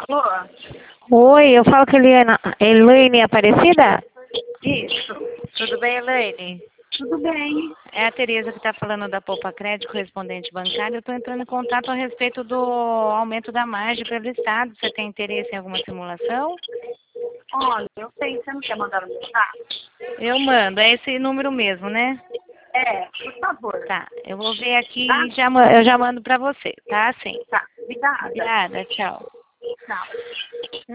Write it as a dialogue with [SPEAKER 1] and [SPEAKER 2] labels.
[SPEAKER 1] Alô?
[SPEAKER 2] Oi, eu falo com a Elaine Aparecida?
[SPEAKER 1] Isso.
[SPEAKER 2] Tudo bem, Elaine?
[SPEAKER 1] Tudo bem.
[SPEAKER 2] É a Tereza que está falando da Poupa Crédito, correspondente bancário. Eu estou entrando em contato a respeito do aumento da margem pelo Estado. Você tem interesse em alguma simulação?
[SPEAKER 1] Olha, eu sei, você não quer mandar um mensagem?
[SPEAKER 2] Eu mando, é esse número mesmo, né?
[SPEAKER 1] É, por favor.
[SPEAKER 2] Tá, eu vou ver aqui
[SPEAKER 1] Tá?
[SPEAKER 2] e eu já mando para você, tá? Sim.
[SPEAKER 1] Tá. Obrigada.
[SPEAKER 2] Obrigada, tchau.
[SPEAKER 1] Tchau.